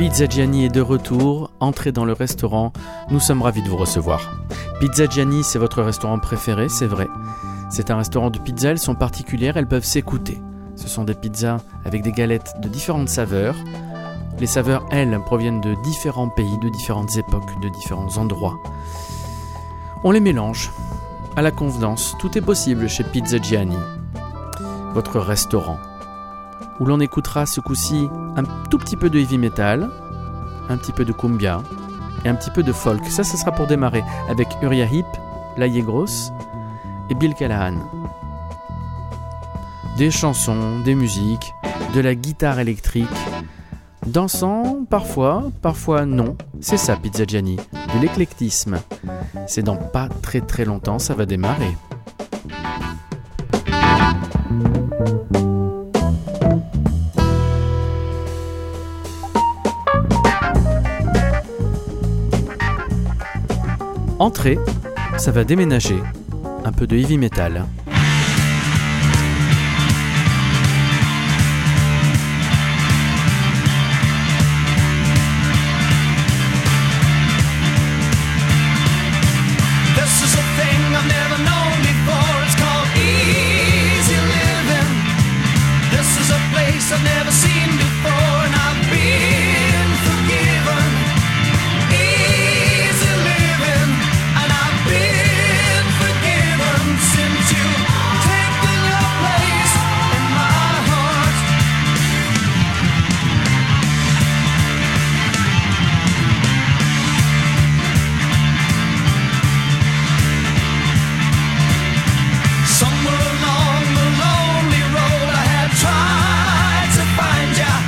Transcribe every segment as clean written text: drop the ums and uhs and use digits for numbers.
Pizza Gianni est de retour, entrez dans le restaurant, nous sommes ravis de vous recevoir. Pizza Gianni, c'est votre restaurant préféré, c'est vrai. C'est un restaurant de pizza, elles sont particulières, elles peuvent s'écouter. Ce sont des pizzas avec des galettes de différentes saveurs. Les saveurs, elles, proviennent de différents pays, de différentes époques, de différents endroits. On les mélange à la convenance, tout est possible chez Pizza Gianni, votre restaurant, où l'on écoutera ce coup-ci un tout petit peu de heavy metal, un petit peu de cumbia et un petit peu de folk. Ça sera pour démarrer avec Uriah Heep, Laïe Grosse et Bill Callahan. Des chansons, des musiques, de la guitare électrique, dansant parfois, parfois non. C'est ça Pizza Gianni, de l'éclectisme. C'est dans pas très très longtemps, ça va démarrer. Entrée, ça va déménager. Un peu de heavy metal. I've never seen before, and I've been forgiven. Easy living, and I've been forgiven since you've taken your place in my heart. Somewhere along the lonely road I had tried to find ya.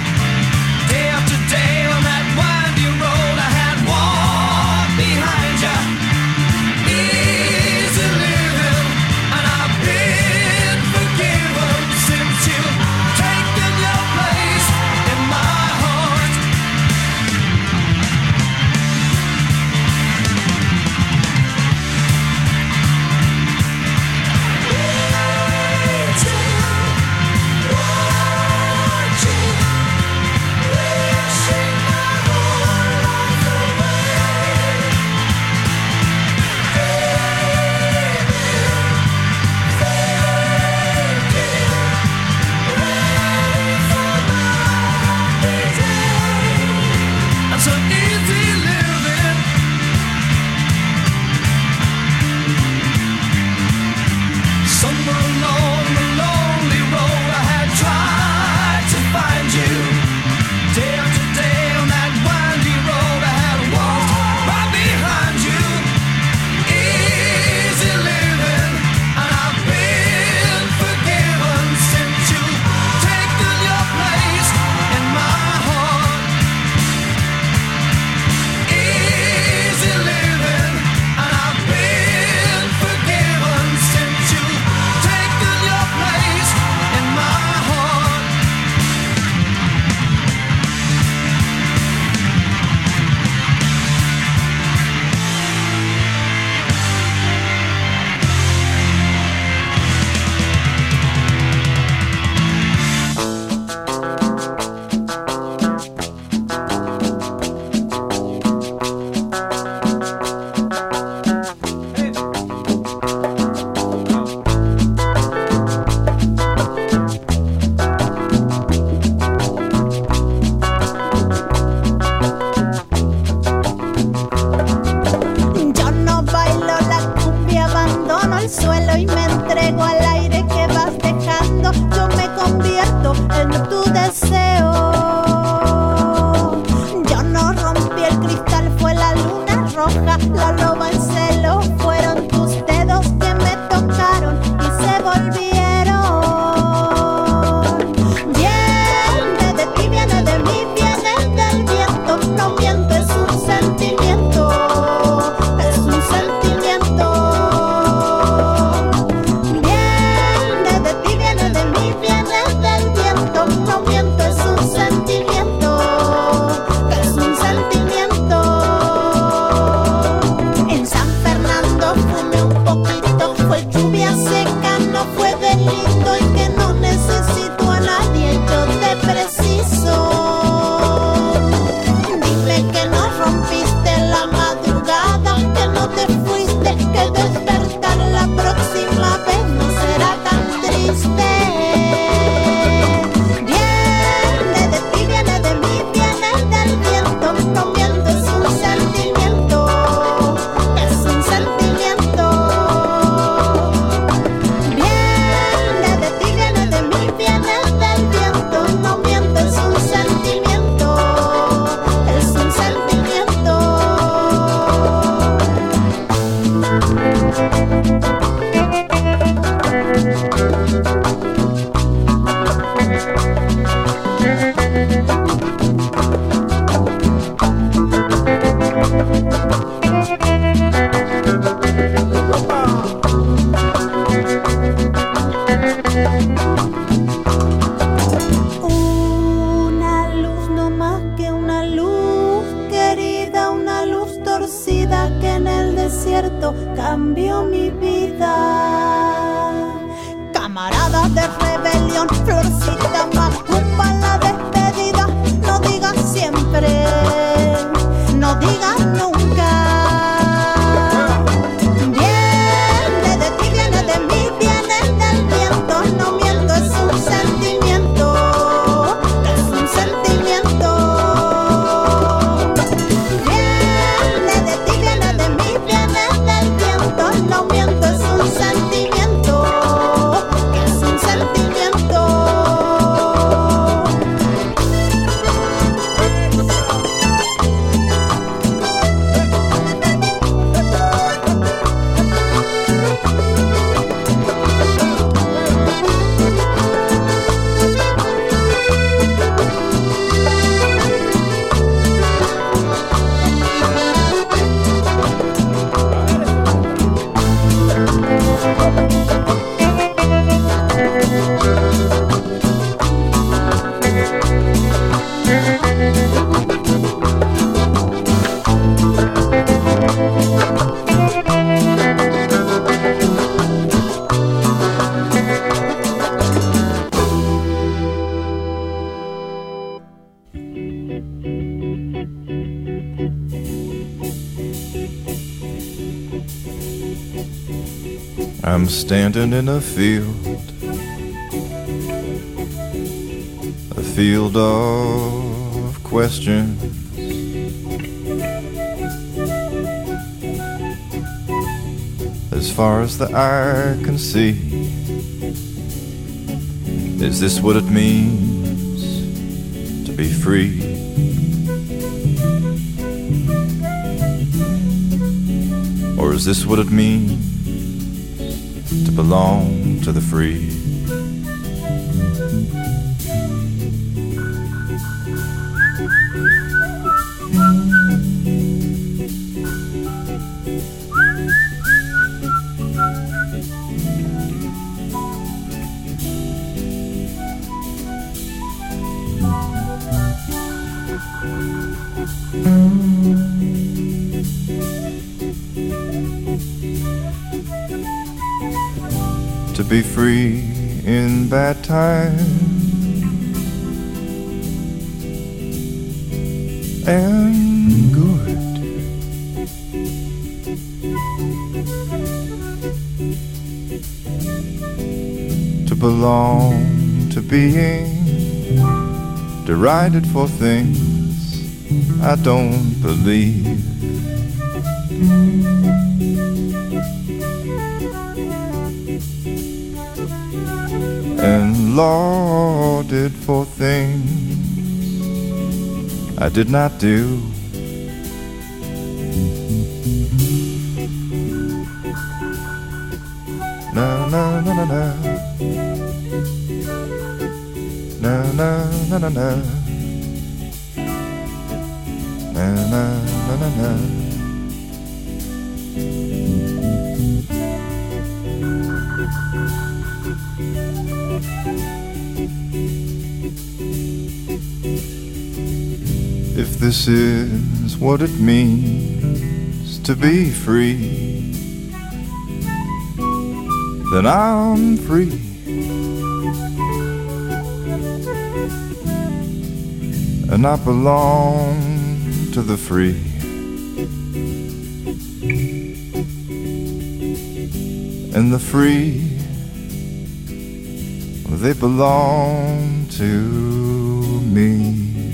I'm standing in a field of questions. As far as the eye can see, is this what it means to be free? Or is this what it means to belong to the free? To be free in bad times and good, to belong to being derided for things I don't believe. And lauded for things I did not do. Na na na na na, na na na na na, na na na na na. If this is what it means to be free, then I'm free. And I belong to the free. And the free, they belong to me.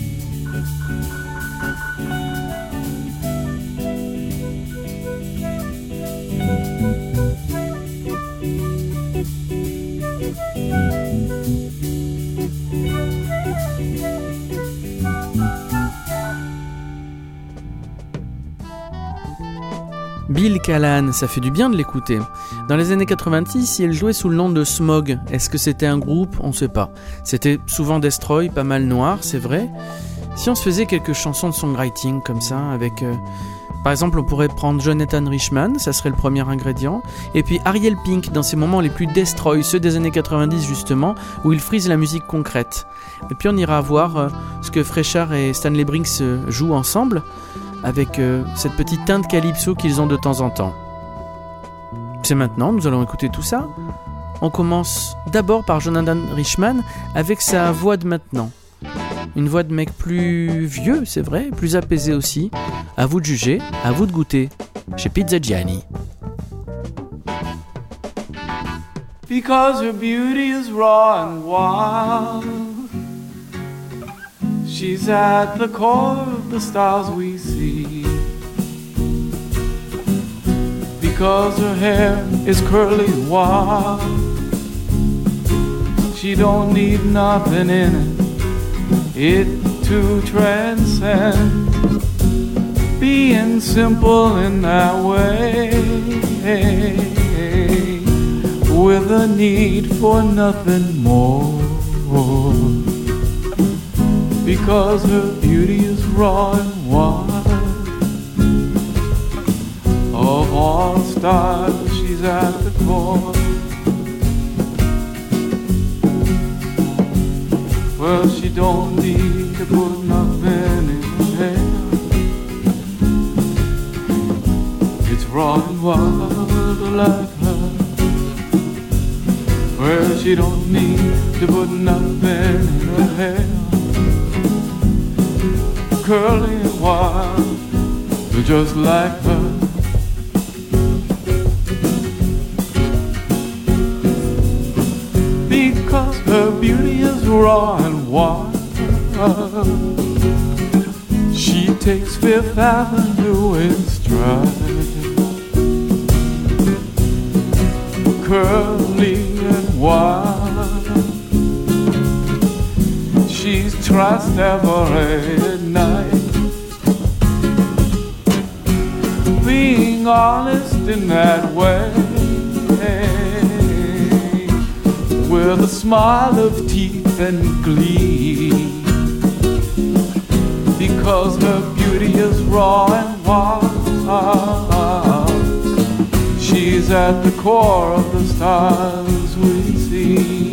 Bill Callahan, ça fait du bien de l'écouter. Dans les années 86, il jouait sous le nom de Smog. Est-ce que c'était un groupe ? On ne sait pas. C'était souvent Destroy, pas mal noir, c'est vrai. Si on se faisait quelques chansons de songwriting comme ça, avec... par exemple, on pourrait prendre Jonathan Richman, ça serait le premier ingrédient. Et puis Ariel Pink, dans ses moments les plus Destroy, ceux des années 90 justement, où il frise la musique concrète. Et puis on ira voir ce que Fresher et Stanley Brinks jouent ensemble, avec cette petite teinte calypso qu'ils ont de temps en temps. C'est maintenant, nous allons écouter tout ça. On commence d'abord par Jonathan Richman avec sa voix de maintenant. Une voix de mec plus vieux, c'est vrai, plus apaisé aussi. À vous de juger, à vous de goûter. Chez Pizza Gianni. Because her beauty is raw and wild, she's at the core of the stars we see. Because her hair is curly wild, she don't need nothing in it to transcend. Being simple in that way, with a need for nothing more. Because her beauty is raw and wild, of all stars she's at the core. Well, she don't need to put nothing in her hair. It's raw and wild like her. Well, she don't need to put nothing in her hair. Curly and wild, just like her. Her beauty is raw and wild. She takes Fifth Avenue in stride. Curly and wild, she's trust every night. Being honest in that way, with a smile of teeth and glee, because her beauty is raw and wild. She's at the core of the stars we see,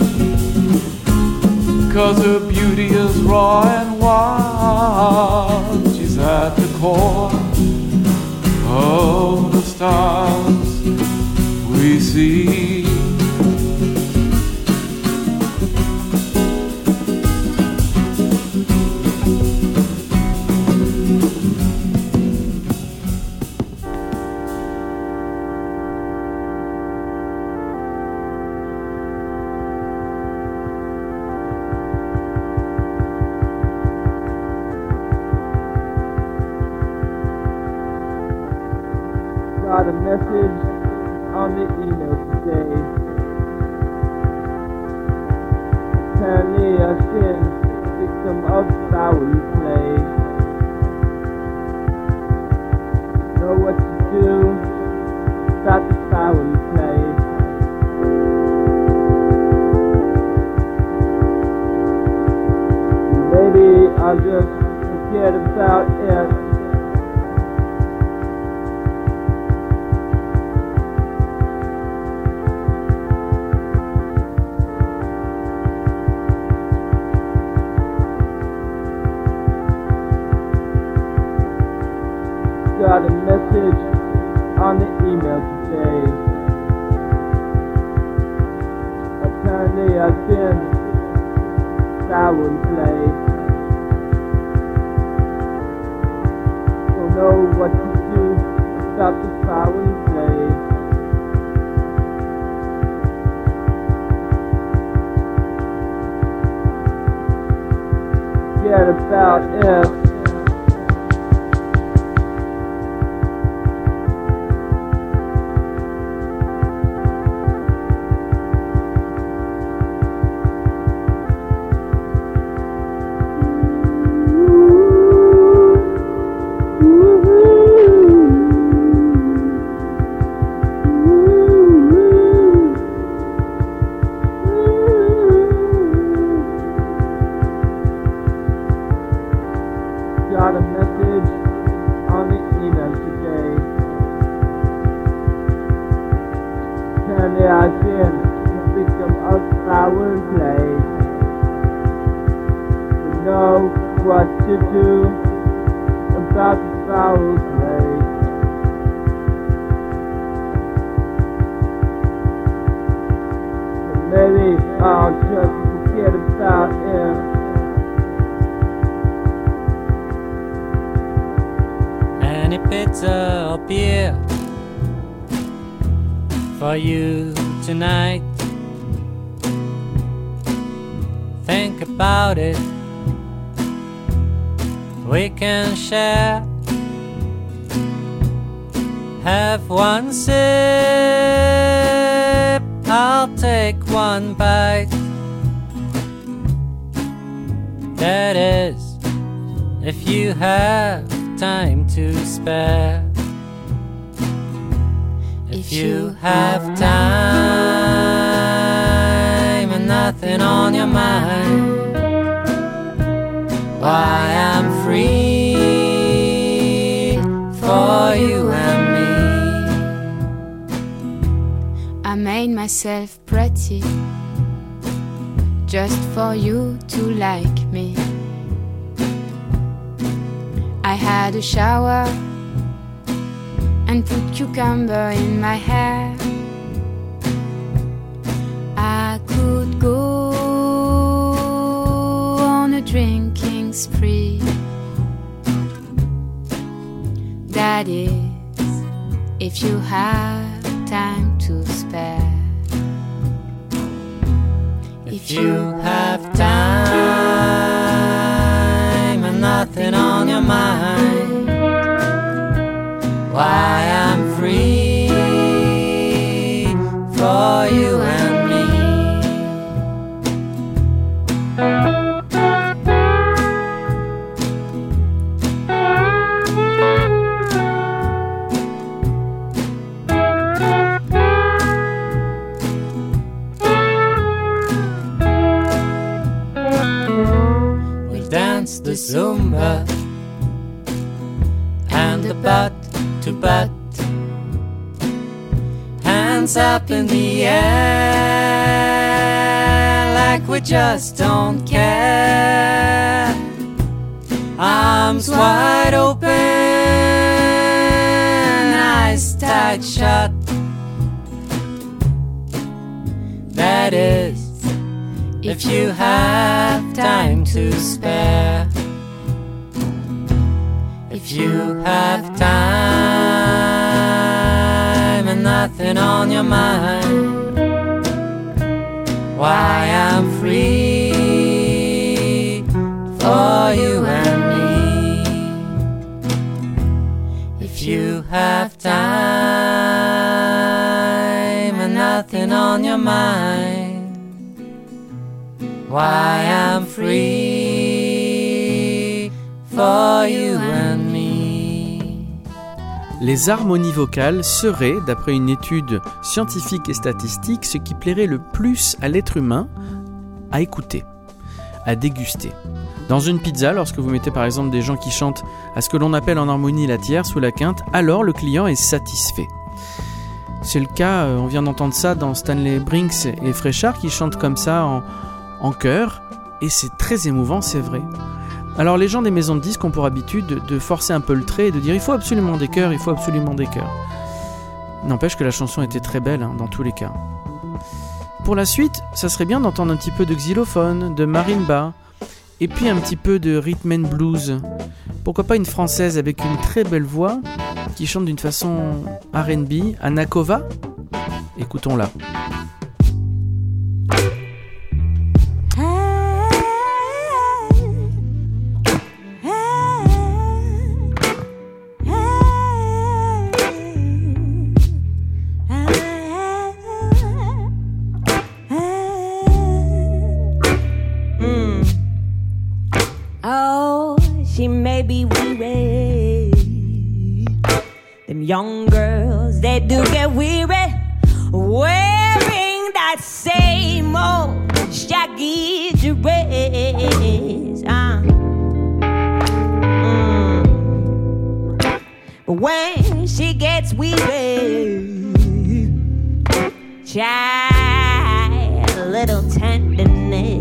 because her beauty is raw and wild. She's at the core of the stars we see. Got a message on the email today. Apparently I've been victim of foul play. Know what to do about the foul play. Maybe I'll just forget about it. Got a message on the email today. Apparently I've been foul play. Don't know what to do about the foul play. Forget about it. Got a message on the email today. Apparently I've been a victim of foul play. Don't know what to do about the foul play. But maybe I'll just forget about it. Any pizza or beer for you tonight? Think about it, we can share. Have one sip, I'll take one bite. That is, if you have time to spare. If you have time and nothing on your mind, why I'm free for you and me. I made myself pretty just for you to like me. I had a shower and put cucumber in my hair. I could go on a drinking spree. That is, if you have time to spare. If If you have time and nothing on your mind, why I'm free for you and me. We'll dance the Zumba and the butt to butt, hands up in the air like we just don't care. Arms wide open, eyes tight shut. That is, if you have time to spare. If you have time and nothing on your mind, why I'm free for you and me. If you have time and nothing on your mind, why I'm free for you and me. Les harmonies vocales seraient, d'après une étude scientifique et statistique, ce qui plairait le plus à l'être humain à écouter, à déguster. Dans une pizza, lorsque vous mettez par exemple des gens qui chantent à ce que l'on appelle en harmonie la tierce ou la quinte, alors le client est satisfait. C'est le cas, on vient d'entendre ça dans Stanley Brinks et Fréchard qui chantent comme ça en chœur, et c'est très émouvant, c'est vrai. Alors les gens des maisons de disques ont pour habitude de forcer un peu le trait et de dire il faut absolument des chœurs, il faut absolument des chœurs. N'empêche que la chanson était très belle dans tous les cas. Pour la suite, ça serait bien d'entendre un petit peu de xylophone, de marimba, et puis un petit peu de rhythm and blues. Pourquoi pas une française avec une très belle voix qui chante d'une façon R&B, Anna Kova. Écoutons-la. She may be weary. Them young girls, they do get weary, wearing that same old shaggy dress. But when she gets weary, child, a little tenderness.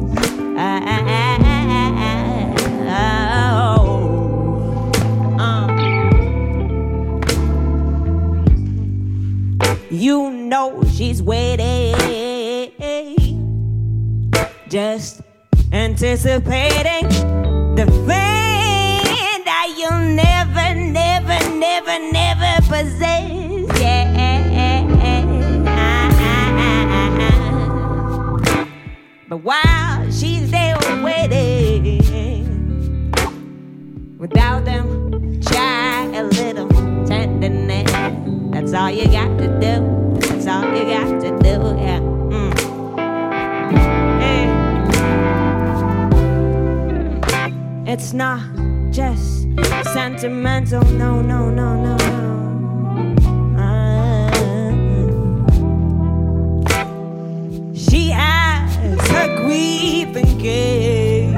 You know she's waiting, just anticipating the thing that you'll never, never, never, never possess. Yeah. But while she's there waiting, without them, try a little tenderness. That's all you got to do. That's all you got to do, yeah. Hey. It's not just sentimental, no, no, no, no, no. She has her grief and care,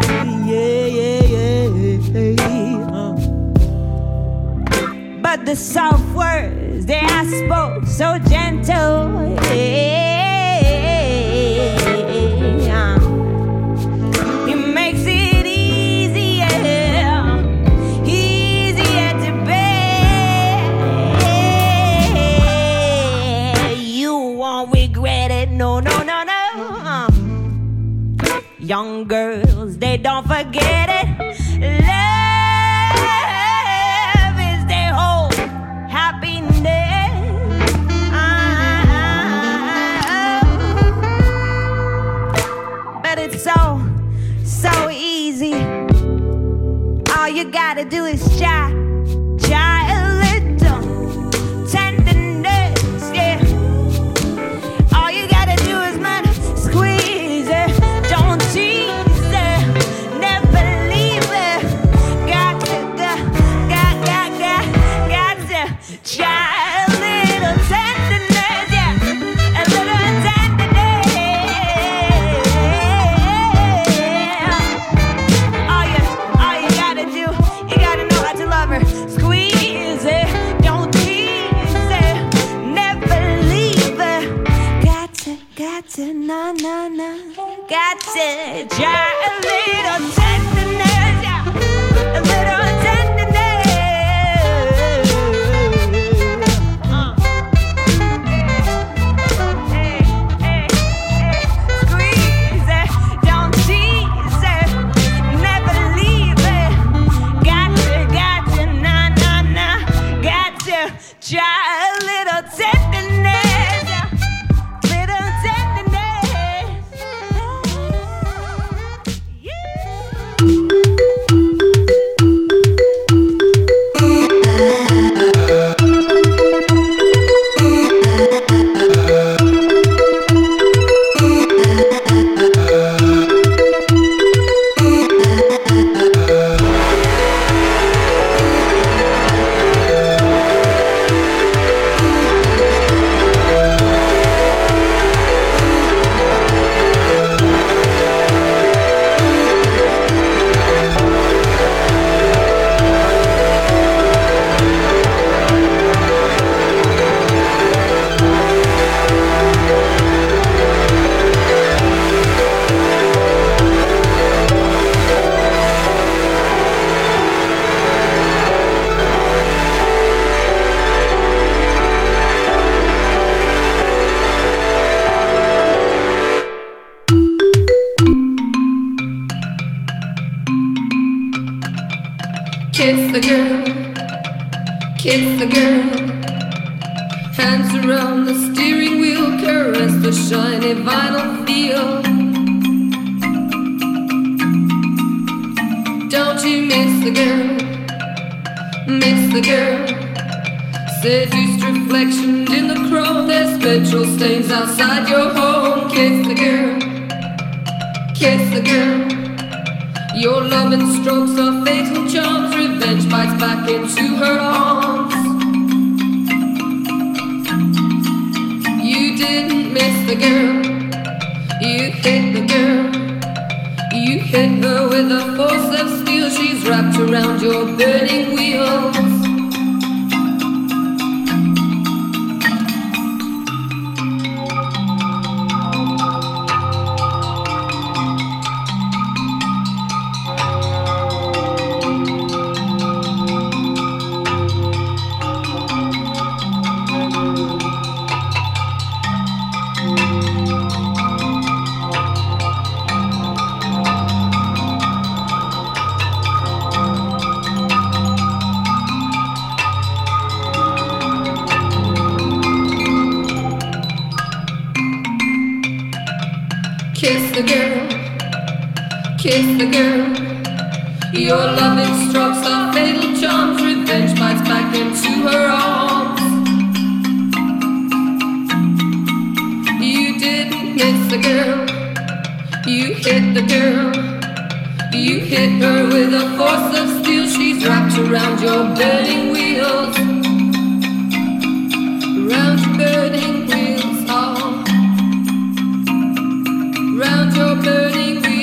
but the soft words they I spoke so gentle, it makes it easier to bear. You won't regret it, no, no, no, no. Young girls, they don't forget it. Love is their whole happiness. it's so, so easy. All you gotta do is try a little tenderness, yeah. All you gotta do is squeeze it, don't tease it, never leave it. Got to try a little tenderness, yeah, a little tenderness. All you gotta do, you gotta know how to love her. Squeeze it, don't tease it, never leave it. Got to, na. Got to try a little tenderness, yeah, a little tenderness. Squeeze it, don't tease it, never leave it. Got to, na. Got to try a little tenderness, yeah, little tenderness. Kiss the girl, hands around the steering wheel, caress the shiny vinyl feel. Don't you miss the girl, seduced reflection in the chrome, there's petrol stains outside your home. Kiss the girl, your loving strokes are fatal charms, revenge bites back into her arms. You didn't miss the girl, you hit the girl. You hit her with a force of steel, she's wrapped around your burning wheels. Kiss the girl, your loving strokes are fatal charms, revenge bites back into her arms. You didn't miss the girl, you hit the girl. You hit her with a force of steel, she's wrapped around your burning wheels. Around your burning wheels, oh, round your burning wheels.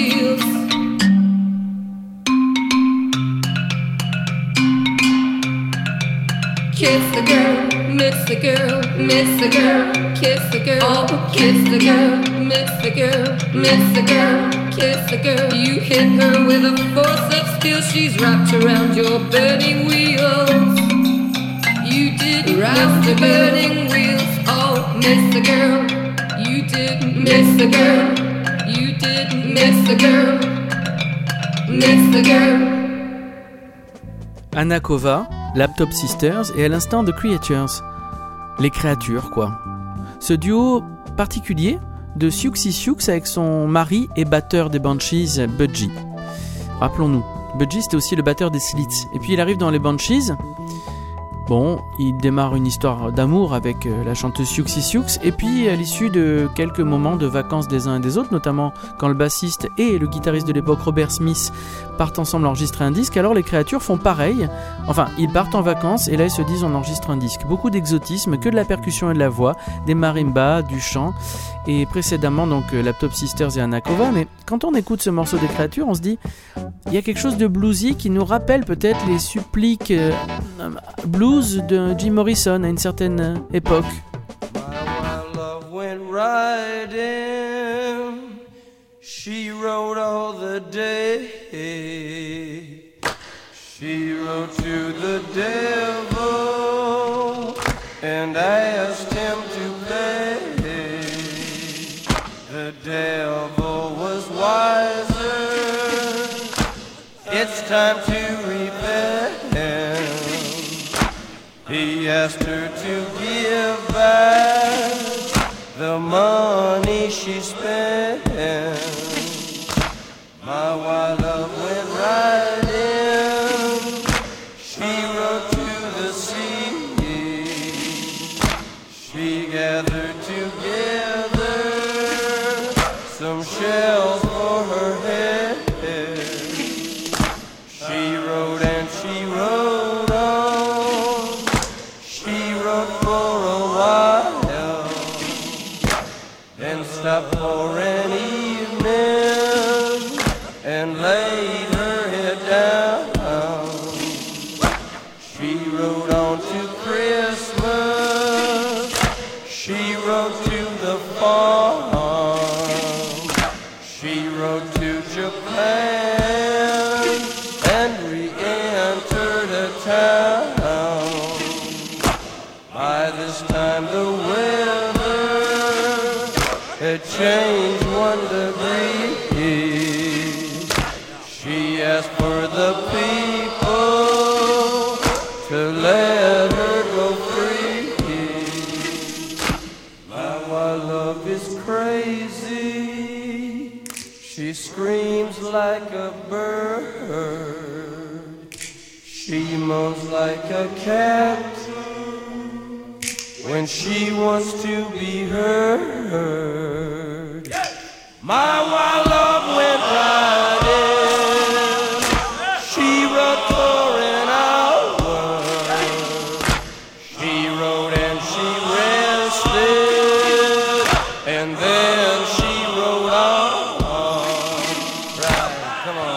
Kiss the girl, miss the girl, miss the girl, kiss the girl, oh, kiss the girl, miss the girl, miss the girl, kiss the girl. You hit her with a force of steel, she's wrapped around your burning wheels. You didn't miss the burning wheels, oh, miss the girl. You didn't miss the girl, you didn't miss the girl, miss the girl. Anna Kova, Laptop Sisters et à l'instant The Creatures. Les créatures, quoi. Ce duo particulier de Siouxsie Sioux avec son mari et batteur des Banshees, Budgie. Rappelons-nous, Budgie c'était aussi le batteur des Slits. Et puis il arrive dans les Banshees. Bon, il démarre une histoire d'amour avec la chanteuse Siouxsie Sioux, et puis à l'issue de quelques moments de vacances des uns et des autres, notamment quand le bassiste et le guitariste de l'époque Robert Smith partent ensemble enregistrer un disque, alors les créatures font pareil. Enfin, ils partent en vacances et là ils se disent on enregistre un disque. Beaucoup d'exotisme, que de la percussion et de la voix, des marimbas, du chant, et précédemment donc Laptop Sisters et Anakova. Mais quand on écoute ce morceau des créatures, on se dit il y a quelque chose de bluesy qui nous rappelle peut-être les suppliques blues de Jim Morrison à une certaine époque. My love went riding, she rode all the day, she rode to the devil and asked him to play. The devil was wiser, it's time to repent. He asked her to give back the money she spent. My wild love went riding, she rode to the sea, she gathered together some shells for her head. She rode and she rode on, she rode for a while, then stopped for an evening and laid her head down. She rode on to Christmas, she rode to the farm, she rode to Japan and re-entered a town. By this time the weather had changed 1 degree. She asked for the people to let her go free. My wild love is crazy, she screams like a bird, she moans like a cat when she wants to be heard. My wild love went riding, she rode for an hour, she rode and she rested, and then she rode on. Right, come on.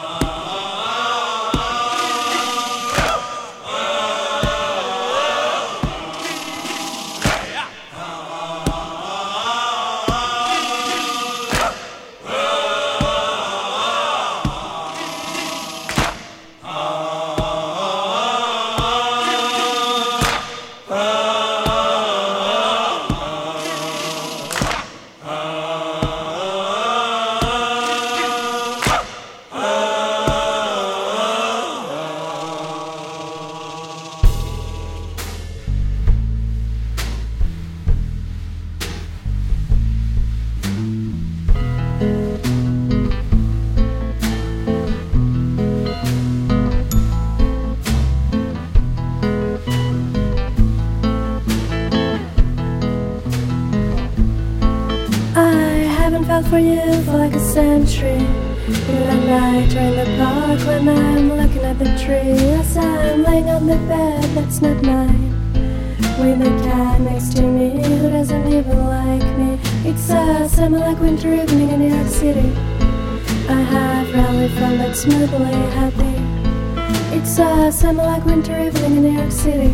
For you for like a century, in the night or in the park when I'm looking at the tree. Yes, I'm laying on the bed that's not mine, with a cat next to me who doesn't even like me. It's a summer like winter evening in New York City. I have rallied from that smoothly happy. It's a summer like winter evening in New York City.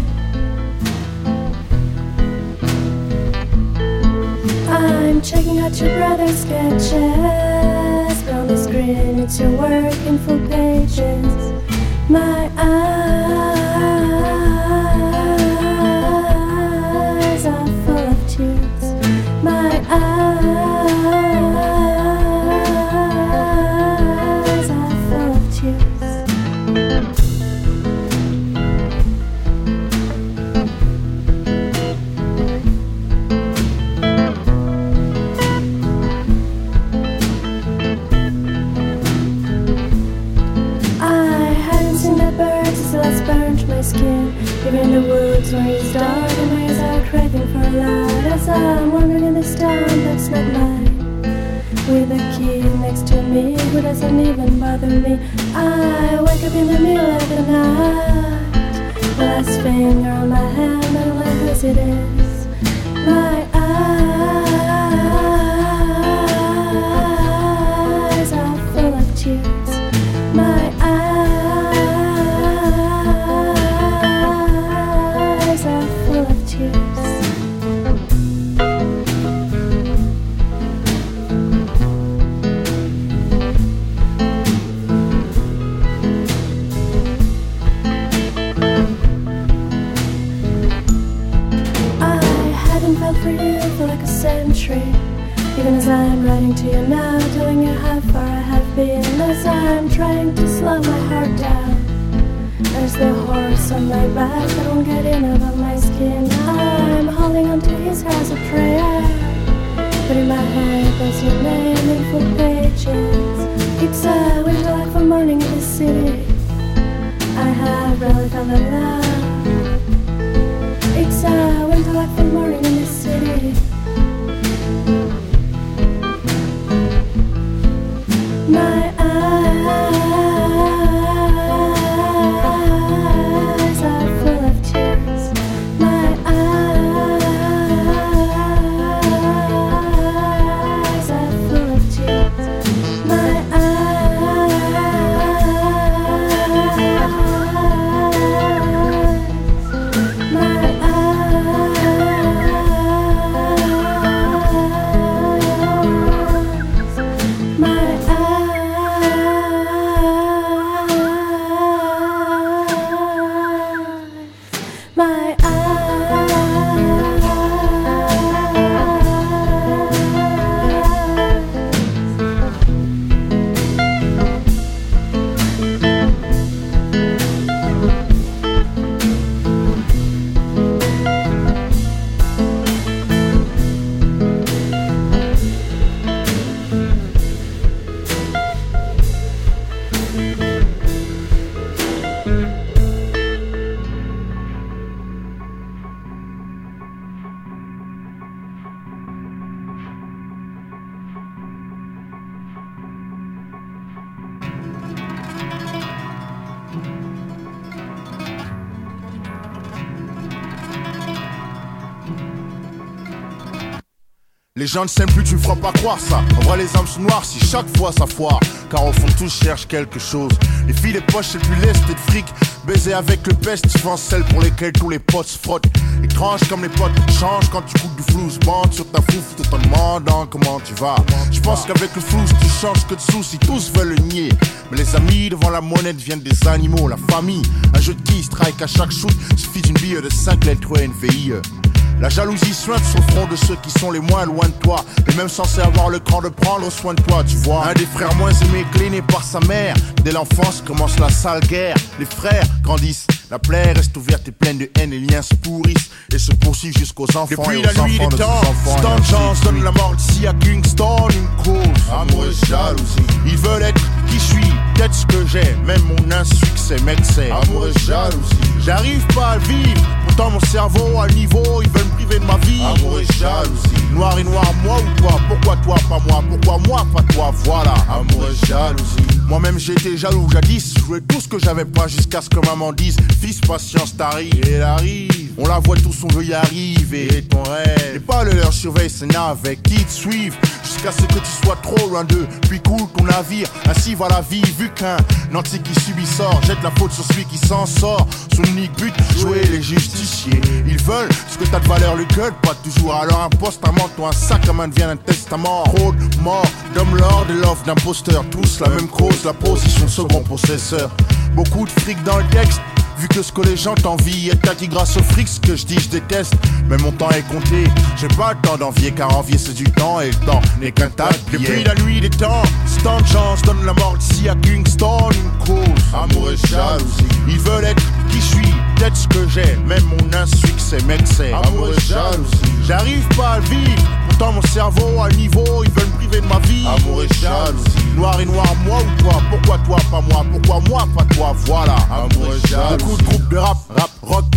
I'm checking out your brother's sketches, but on the screen it's your work in full pages. My eyes are full of tears. My eyes are full of tears. Even in the woods where it's dark and my eyes are craving for a light. As I'm wandering in this town that's not mine, with a key next to me who doesn't even bother me. I wake up in the middle of the night, the last finger on my hand, I don't know whose it is. My eyes are full of tears. My eyes are full of tears. For you for like a century, even as I'm writing to you now, telling you how far I have been, as I'm trying to slow my heart down. There's the horse on my back that won't get in above my skin. I'm holding on to his house of prayer, but in my head there's your name in full pages. It's a winter like for morning in the city. I have really found that love. It's a winter like for morning in the city. My eyes are full of tears. My eyes are full of tears. My Les gens ne s'aiment plus, tu me feras pas croire ça. En vrai les âmes sont noires si chaque fois ça foire. Car au fond tous cherchent quelque chose. Les filles les poches c'est plus lest et de fric. Baiser avec le peste, souvent celles pour lesquelles tous les potes se frottent. Étrange comme les potes changent quand tu coupes du flou. Bande sur ta fouf tout en demandant comment tu vas. Je pense qu'avec le flou tu changes que de soucis. Tous veulent le nier. Mais les amis devant la monnaie deviennent des animaux. La famille, un jeu de qui strike à chaque shoot. Suffit d'une bille de 5 lettres et une VIE. La jalousie sointe sur le front de ceux qui sont les moins loin de toi, mais même censés avoir le cran de prendre soin de toi, tu vois. Un des frères moins aimés, cléné par sa mère. Dès l'enfance commence la sale guerre. Les frères grandissent, la plaie reste ouverte et pleine de haine. Les liens se pourrissent et se poursuivent jusqu'aux enfants. Depuis la nuit des temps, Stan Chance donne la mort d'ici à Kingston. Une cause, amour et jalousie. Ils veulent être qui je suis, peut-être ce que j'ai. Même mon insuccès m'excès. Amour et jalousie. J'arrive pas à vivre, pourtant mon cerveau à niveau. Ils veulent me priver de ma vie. Amour et jalousie. Noir et noir, moi ou toi. Pourquoi toi, pas moi? Pourquoi moi, pas toi? Voilà, amour et jalousie. Moi-même j'étais jaloux jadis. Je jouais tout ce que j'avais pas jusqu'à ce que maman dise: fils, patience, t'arrive. Et elle arrive. On la voit tous, on veut y arriver. Et ton rêve, et pas le leur surveille ses navets qui te suivent jusqu'à ce que tu sois trop loin d'eux. Puis coule ton navire, ainsi va la vie. Vu qu'un nanti qui subit sort, jette la faute sur celui qui s'en sort. Son unique but, jouer les justiciers. Ils veulent ce que t'as de valeur, le gueule, pas toujours. Alors un poste, un manteau, un sac à main devient un testament. Trop de morts, d'hommes lords et l'offre d'imposteurs. Tous la même cause, la position de second possesseur. Beaucoup de fric dans le texte. Vu que ce que les gens t'envient est acquis grâce au fric, ce que je dis je déteste. Mais mon temps est compté, j'ai pas le temps d'envier. Car envier c'est du temps et le temps n'est qu'un tas de billets. Depuis la nuit des temps, Stan Chance donne la mort d'ici à Kingston. Une cause, amour et jalousie. Ils veulent être qui je suis, peut-être ce que j'ai. Même mon insuccès m'excès. Amour et jalousie. J'arrive pas à vivre, pourtant mon cerveau à niveau. Ils veulent me priver de ma vie. Amour et jalousie. Noir et noir, moi ou toi? Pourquoi toi, pas moi? Pourquoi moi, pas toi? Voilà, amour et jalousie. Beaucoup de groupes de rap, rock reste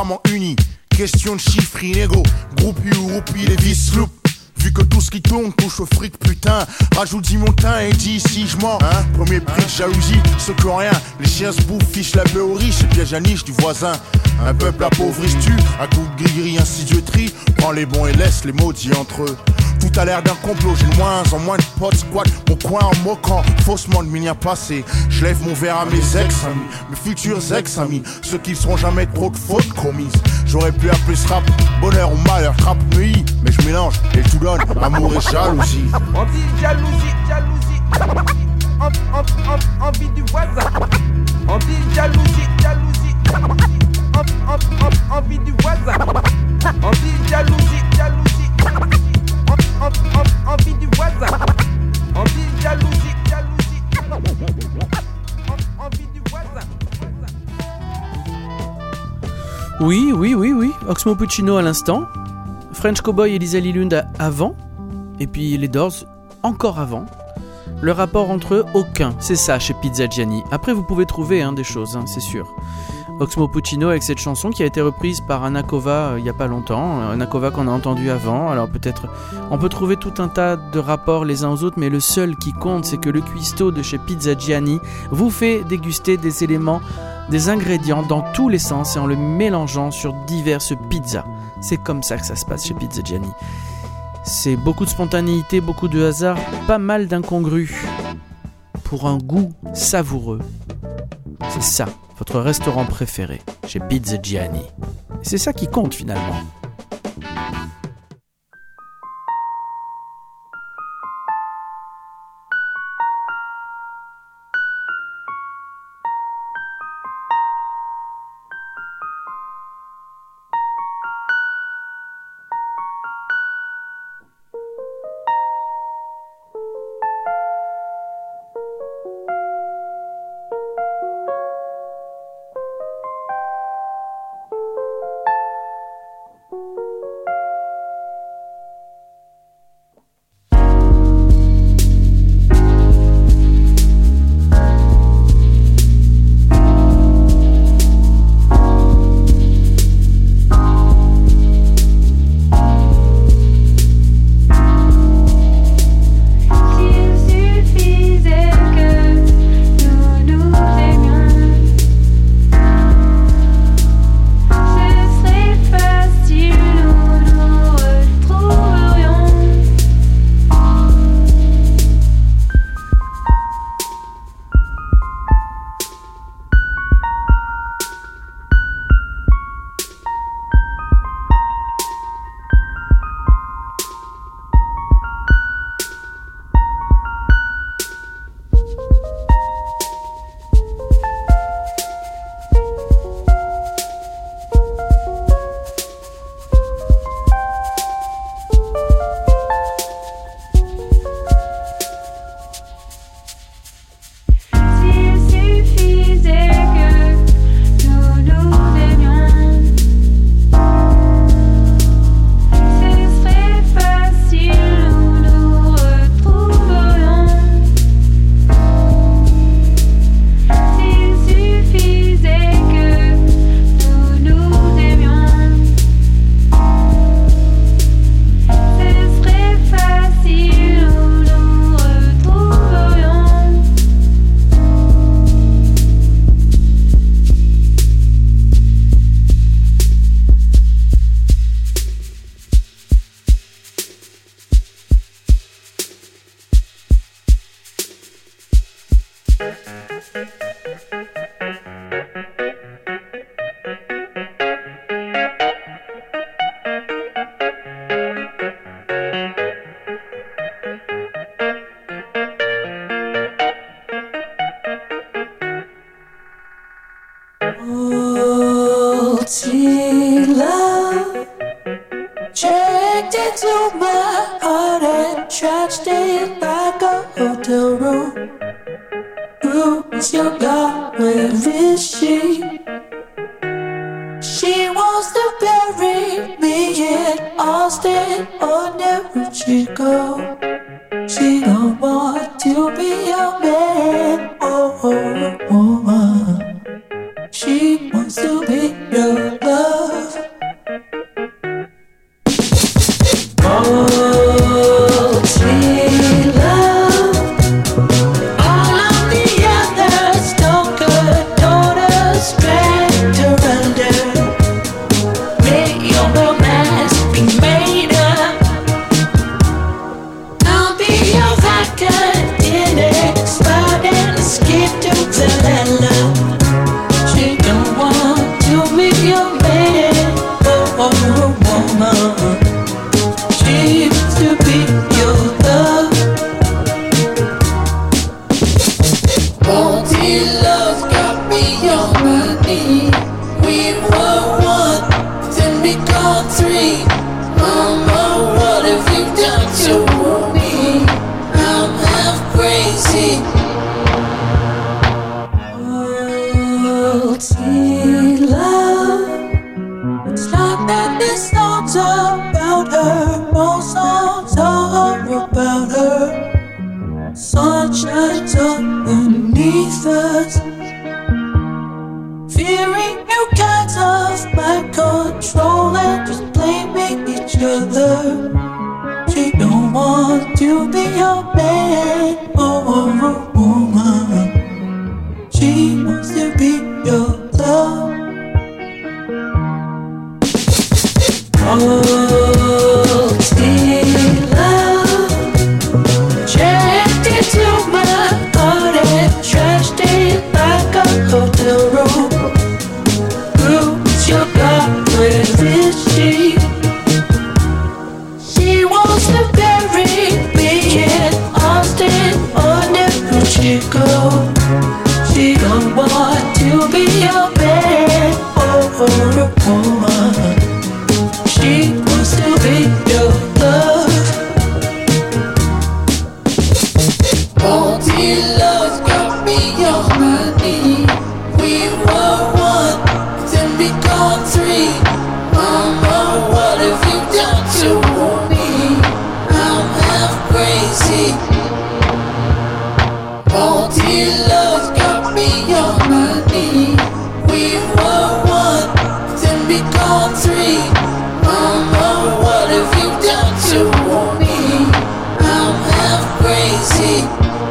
apparemment unis. Question de chiffres inégaux, groupie ou roupie, les vis loupes. Vu que tout ce qui tourne touche au fric, putain. Rajoute 10 montants et dis si je mens. Premier prix de jalousie, ceux qui ont rien. Les chiens se bouffent, fichent la paix aux riches et piège à niche du voisin. Un peuple appauvri-tu, à coup de gris-gris, insidioterie. Prends les bons et laisse les maudits entre eux. Tout a l'air d'un complot, j'ai de moins en moins de potes squat. Mon coin en moquant, faussement de miniens passés. Je lève mon verre à mes ex-amis, mes futurs ex-amis. Ceux qui ne seront jamais trop de fautes commises. J'aurais pu appeler ce rap bonheur ou malheur, rap neuilly. Mais je mélange et tout donne amour et jalousie. On dit jalousie, jalousie. Envie du voisin. On dit jalousie, jalousie. Envie du voisin. On dit jalousie, jalousie. Envie du voisin. On dit jalousie, jalousie. Envie du voisin. Oui. Oxmo Puccino à l'instant. French Cowboy et Lisa Lilund avant. Et puis les Doors encore avant. Le rapport entre eux, aucun. C'est ça chez Pizza Gianni. Après, vous pouvez trouver des choses, c'est sûr. Oxmo Puccino avec cette chanson qui a été reprise par Anna Kova il n'y a pas longtemps. Anna Kova qu'on a entendu avant. Alors peut-être, on peut trouver tout un tas de rapports les uns aux autres, mais le seul qui compte, c'est que le cuistot de chez Pizza Gianni vous fait déguster des éléments, des ingrédients dans tous les sens et en le mélangeant sur diverses pizzas. C'est comme ça que ça se passe chez Pizza Gianni. C'est beaucoup de spontanéité, beaucoup de hasard, pas mal d'incongrus pour un goût savoureux. C'est ça, votre restaurant préféré chez Pizza Gianni. Et c'est ça qui compte finalement. Multi love checked into my heart and trashed it like a hotel room. Who is your God? Where is she? She wants to bury me in Austin or never she go. She don't want to be a man or a woman. She wants to be your love. us, fearing new kinds of mind control and just blaming each other. She don't want to be your man or a woman. She wants to be your love. Oh, still love checked into my heart and trashed it like a hotel room. Who's your God? Where is she? She wants to bury me in Austin or New Chicago. She don't want to be a man or a woman. She wants to be your love. Oh, dear love's got me on my knee. We were one, then become three. Mama, what have you done to me? I'm half crazy. Oh, dear love's got me on my knee. We were one, then become three. Mama, what have you done to me? I'm half crazy.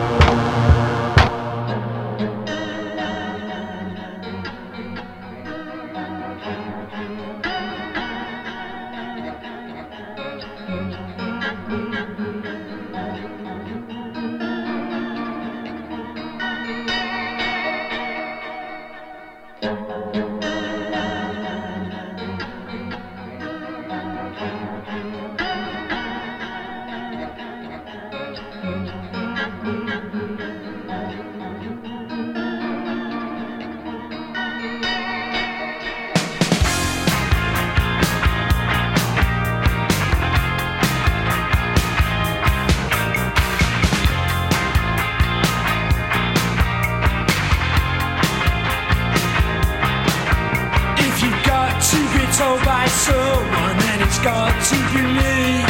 By someone, and it's got to be me.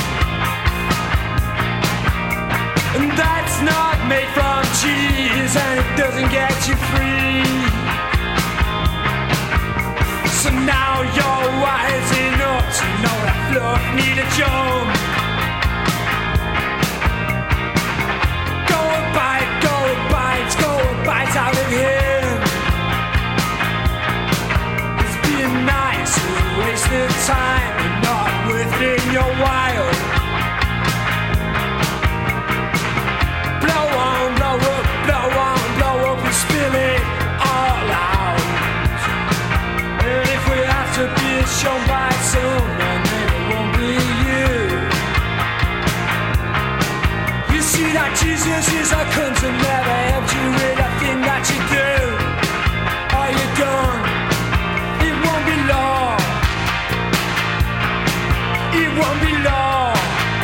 And that's not made from cheese, and it doesn't get you free. So now you're rising up to know that fluff need a jump. Go a bite out of him. It's being nice, wasted time and not within your while. Blow on, blow up and spill it all out. And if we have to be shown by someone, then it won't be you. You see that Jesus is a cunt and never helped you with a thing that you do. Are you done? It won't be long. It won't be long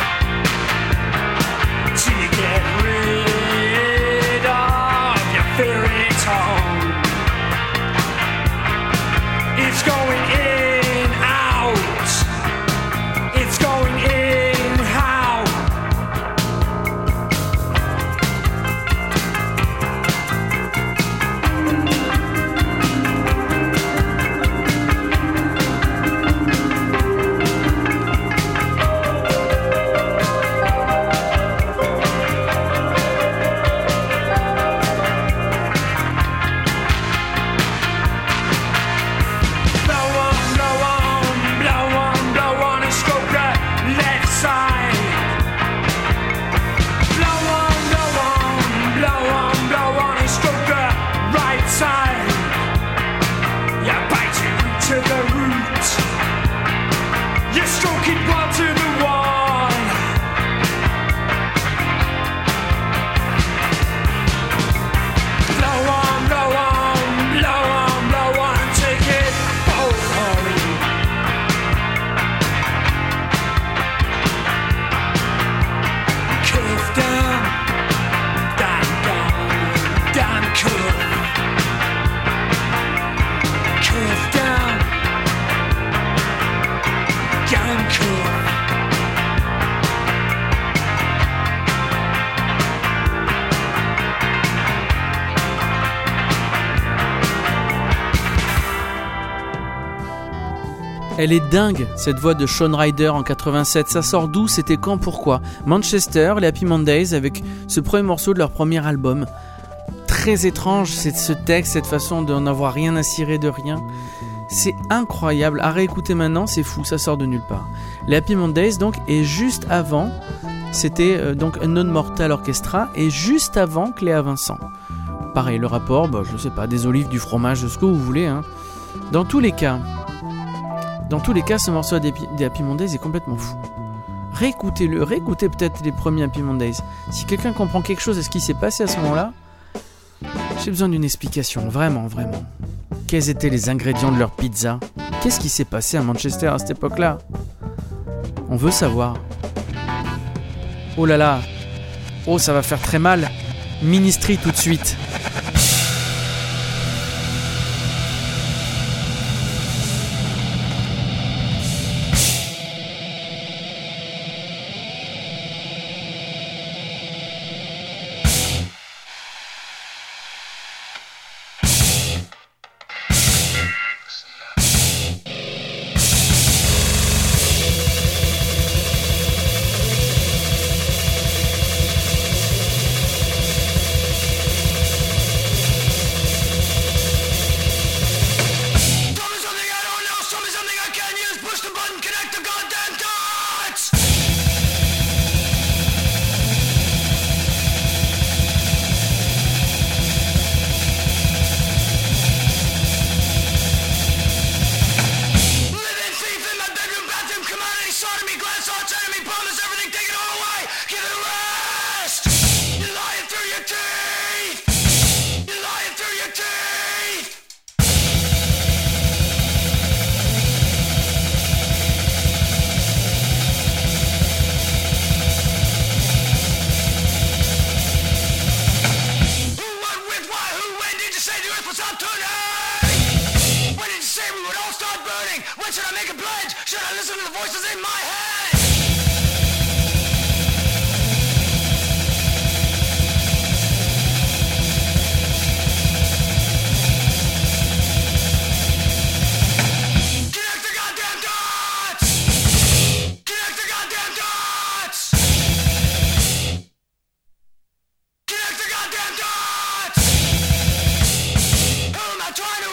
till you get rid of your fairy tongue. It's going in, out. It's going in, out. Elle est dingue, cette voix de Shawn Ryder en 87. Ça sort d'où? C'était quand? Pourquoi? Manchester, les Happy Mondays, avec ce premier morceau de leur premier album. Très étrange, c'est ce texte, cette façon de n'avoir rien à cirer de rien. C'est incroyable. À réécouter maintenant, c'est fou, ça sort de nulle part. Les Happy Mondays, donc, et juste avant, c'était donc Non Mortal Orchestra, et juste avant Cléa Vincent. Pareil, le rapport, je sais pas, des olives, du fromage, de ce que vous voulez. Hein. Dans tous les cas, ce morceau des Happy Mondays est complètement fou. Réécoutez-le, réécoutez peut-être les premiers Happy Mondays. Si quelqu'un comprend quelque chose de ce qui s'est passé à ce moment-là, j'ai besoin d'une explication, vraiment, vraiment. Quels étaient les ingrédients de leur pizza? Qu'est-ce qui s'est passé à Manchester à cette époque-là? On veut savoir. Oh là là, oh ça va faire très mal. Ministry tout de suite.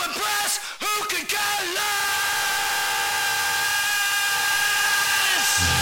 Who could care less?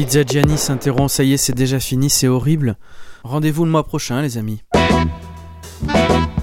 Pizza Gianni s'interrompt, ça y est, c'est déjà fini, c'est horrible. Rendez-vous le mois prochain, les amis.